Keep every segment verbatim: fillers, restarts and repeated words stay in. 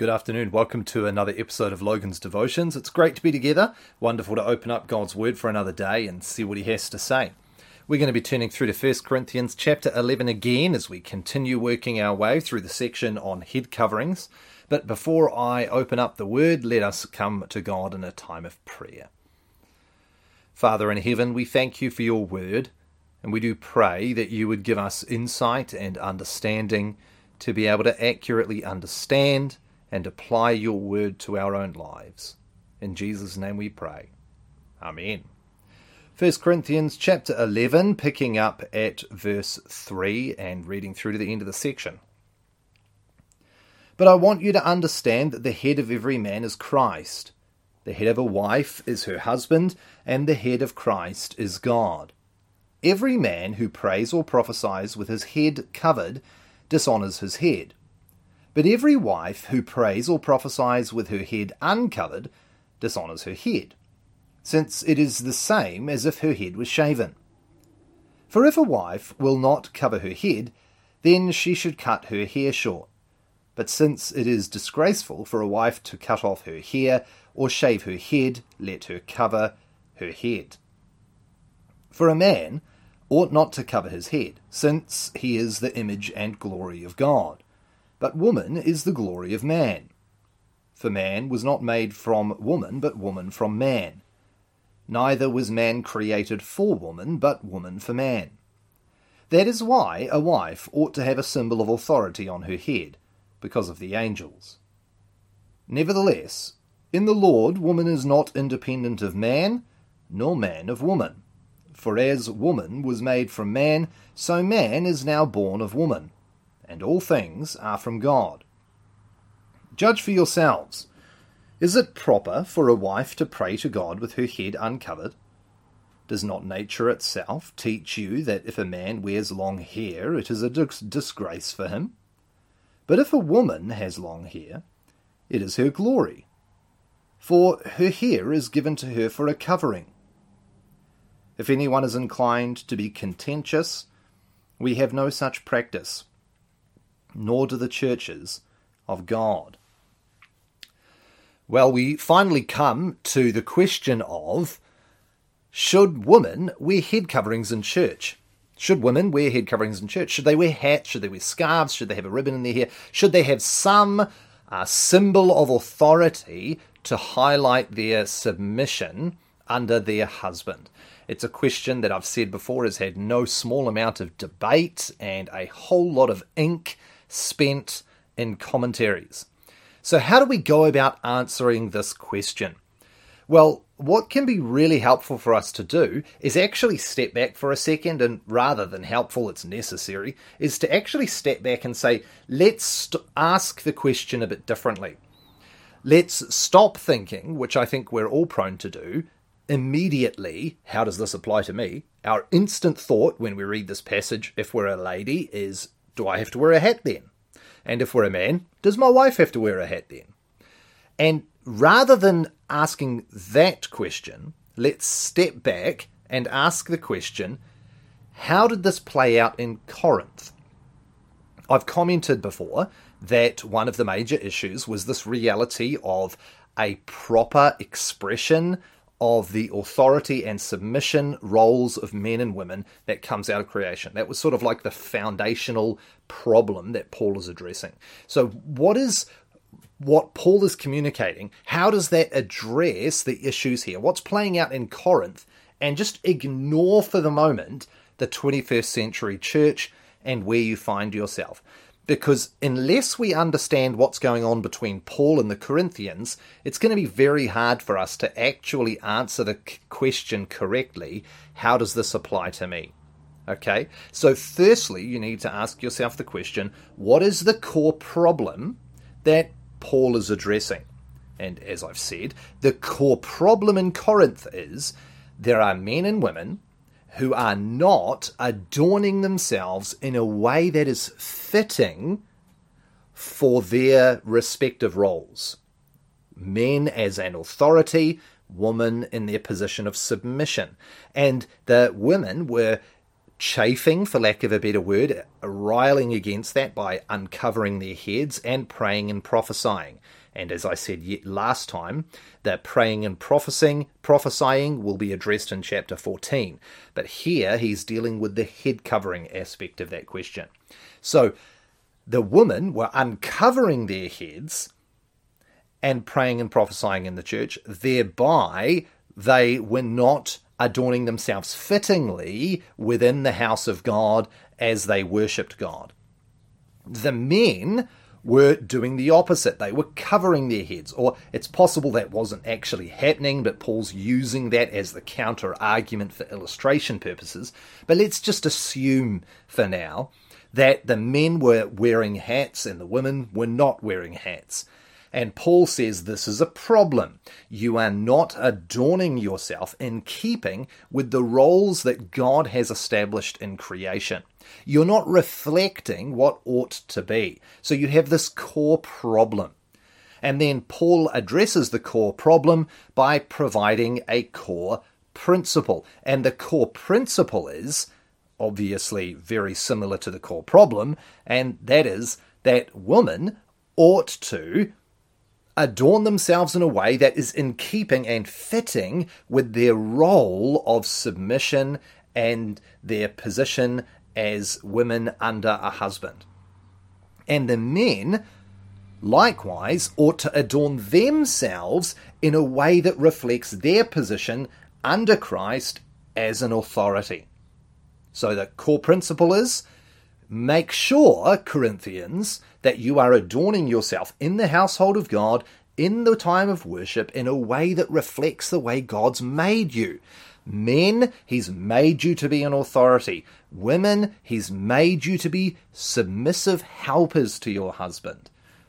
Good afternoon. Welcome to another episode of Logan's Devotions. It's great to be together. Wonderful to open up God's Word for another day and see what He has to say. We're going to be turning through to First Corinthians chapter eleven again as we continue working our way through the section on head coverings. But before I open up the Word, let us come to God in a time of prayer. Father in heaven, we thank You for Your Word, and we do pray that You would give us insight and understanding to be able to accurately understand and apply Your Word to our own lives. In Jesus' name we pray. Amen. First Corinthians chapter eleven, picking up at verse three and reading through to the end of the section. But I want you to understand that the head of every man is Christ. The head of a wife is her husband, and the head of Christ is God. Every man who prays or prophesies with his head covered dishonours his head. But every wife who prays or prophesies with her head uncovered dishonours her head, since it is the same as if her head was shaven. For if a wife will not cover her head, then she should cut her hair short. But since it is disgraceful for a wife to cut off her hair or shave her head, let her cover her head. For a man ought not to cover his head, since he is the image and glory of God. But woman is the glory of man. For man was not made from woman, but woman from man. Neither was man created for woman, but woman for man. That is why a wife ought to have a symbol of authority on her head, because of the angels. Nevertheless, in the Lord woman is not independent of man, nor man of woman. For as woman was made from man, so man is now born of woman. And all things are from God. Judge for yourselves. Is it proper for a wife to pray to God with her head uncovered? Does not nature itself teach you that if a man wears long hair, it is a dis- disgrace for him? But if a woman has long hair, it is her glory, for her hair is given to her for a covering. If anyone is inclined to be contentious, we have no such practice, nor do the churches of God. Well, we finally come to the question of, should women wear head coverings in church? Should women wear head coverings in church? Should they wear hats? Should they wear scarves? Should they have a ribbon in their hair? Should they have some uh, symbol of authority to highlight their submission under their husband? It's a question that I've said before has had no small amount of debate and a whole lot of ink spent in commentaries. So how do we go about answering this question? Well, what can be really helpful for us to do is actually step back for a second, and rather than helpful, it's necessary, is to actually step back and say, let's st- ask the question a bit differently. Let's stop thinking, which I think we're all prone to do, immediately, how does this apply to me? Our instant thought when we read this passage, if we're a lady, is, do I have to wear a hat then? And if we're a man, does my wife have to wear a hat then? And rather than asking that question, let's step back and ask the question, how did this play out in Corinth? I've commented before that one of the major issues was this reality of a proper expression of the authority and submission roles of men and women that comes out of creation. That was sort of like the foundational problem that Paul is addressing. So what is what Paul is communicating? How does that address the issues here? What's playing out in Corinth? And just ignore for the moment the twenty-first century church and where you find yourself. Because unless we understand what's going on between Paul and the Corinthians, it's going to be very hard for us to actually answer the question correctly, how does this apply to me? Okay, so firstly, you need to ask yourself the question, what is the core problem that Paul is addressing? And as I've said, the core problem in Corinth is there are men and women who are not adorning themselves in a way that is fitting for their respective roles. Men as an authority, women in their position of submission. And the women were chafing, for lack of a better word, riling against that by uncovering their heads and praying and prophesying. And as I said yet last time, the praying and prophesying, prophesying will be addressed in chapter fourteen. But here he's dealing with the head covering aspect of that question. So the women were uncovering their heads and praying and prophesying in the church. Thereby, they were not adorning themselves fittingly within the house of God as they worshipped God. The men were doing the opposite. They were covering their heads, or it's possible that wasn't actually happening, but Paul's using that as the counter-argument for illustration purposes. But let's just assume for now that the men were wearing hats and the women were not wearing hats. And Paul says this is a problem. You are not adorning yourself in keeping with the roles that God has established in creation. You're not reflecting what ought to be. So you have this core problem. And then Paul addresses the core problem by providing a core principle. And the core principle is obviously very similar to the core problem, and that is that women ought to adorn themselves in a way that is in keeping and fitting with their role of submission and their position as women under a husband. And the men, likewise, ought to adorn themselves in a way that reflects their position under Christ as an authority. So the core principle is, make sure, Corinthians, that you are adorning yourself in the household of God, in the time of worship, in a way that reflects the way God's made you. Men, he's made you to be an authority. Women, he's made you to be submissive helpers to your husband.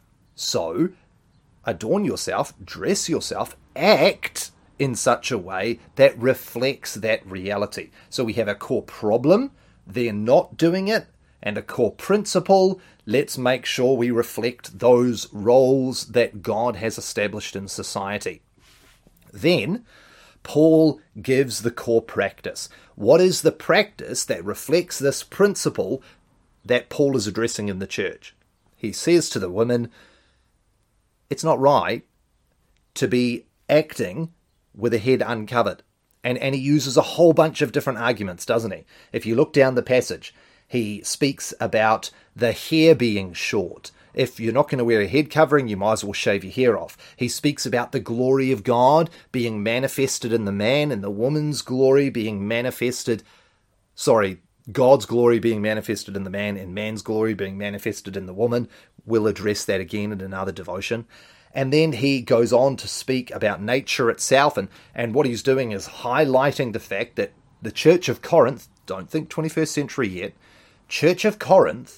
So, adorn yourself, dress yourself, act in such a way that reflects that reality. So we have a core problem, they're not doing it, and a core principle, let's make sure we reflect those roles that God has established in society. Then, Paul gives the core practice. What is the practice that reflects this principle that Paul is addressing in the church? He says to the women, it's not right to be acting with a head uncovered. And, and he uses a whole bunch of different arguments, doesn't he? If you look down the passage, he speaks about the hair being short. If you're not going to wear a head covering, you might as well shave your hair off. He speaks about the glory of God being manifested in the man and the woman's glory being manifested, sorry, God's glory being manifested in the man and man's glory being manifested in the woman. We'll address that again in another devotion. And then he goes on to speak about nature itself, and, and what he's doing is highlighting the fact that the Church of Corinth, don't think twenty-first century yet, Church of Corinth,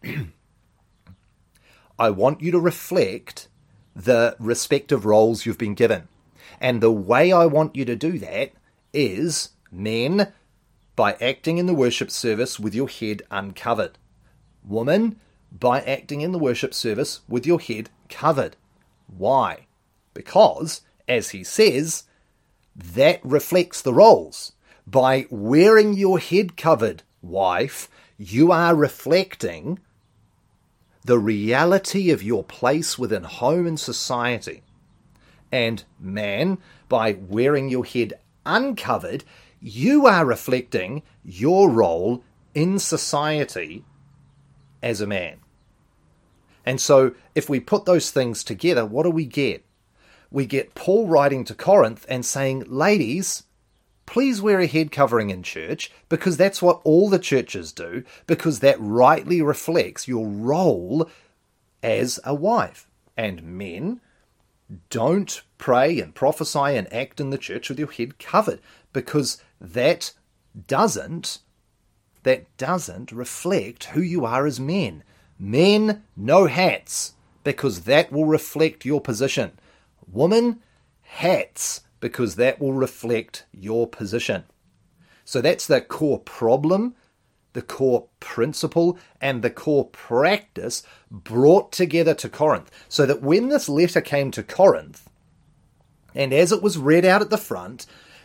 I want you to reflect the respective roles you've been given. And the way I want you to do that is, men, by acting in the worship service with your head uncovered. Woman, by acting in the worship service with your head covered. Why? Because, as he says, that reflects the roles. By wearing your head covered, wife, you are reflecting the reality of your place within home and society. And man, by wearing your head uncovered, you are reflecting your role in society as a man. And so if we put those things together, what do we get? We get Paul writing to Corinth and saying, ladies, please wear a head covering in church, because that's what all the churches do, because that rightly reflects your role as a wife. And men, don't pray and prophesy and act in the church with your head covered, because that doesn't, that doesn't reflect who you are as men. Men, no hats, because that will reflect your position. Woman, hats, because that will reflect your position. So that's the core problem, the core principle, and the core practice brought together to Corinth. So that when this letter came to Corinth, and as it was read out at the front,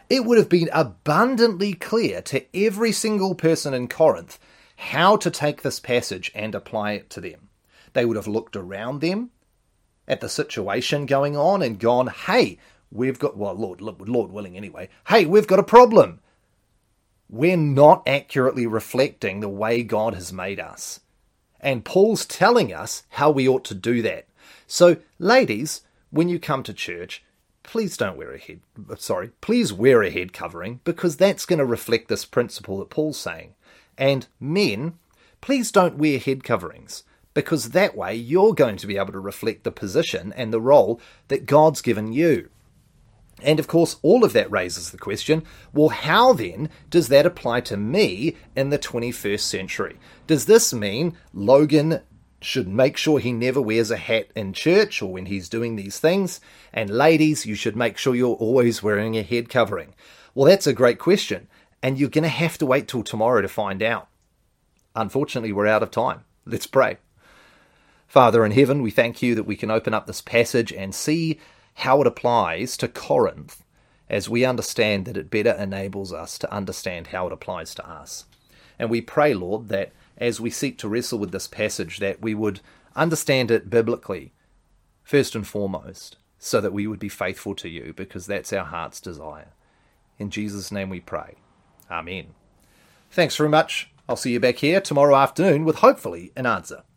it would have been abundantly clear to every single person in Corinth how to take this passage and apply it to them. They would have looked around them at the situation going on and gone, hey, we've got, well, Lord, Lord willing anyway, hey, we've got a problem. We're not accurately reflecting the way God has made us. And Paul's telling us how we ought to do that. So, ladies, when you come to church, please don't wear a head, sorry, please wear a head covering, because that's going to reflect this principle that Paul's saying. And men, please don't wear head coverings, because that way you're going to be able to reflect the position and the role that God's given you. And of course, all of that raises the question, well, how then does that apply to me in the twenty-first century? Does this mean Logan should make sure he never wears a hat in church or when he's doing these things? And ladies, you should make sure you're always wearing a head covering. Well, that's a great question, and you're going to have to wait till tomorrow to find out. Unfortunately, we're out of time. Let's pray. Father in heaven, we thank you that we can open up this passage and see how it applies to Corinth, as we understand that it better enables us to understand how it applies to us. And we pray, Lord, that as we seek to wrestle with this passage, that we would understand it biblically, first and foremost, so that we would be faithful to you, because that's our heart's desire. In Jesus' name we pray. Amen. Thanks very much. I'll see you back here tomorrow afternoon with hopefully an answer.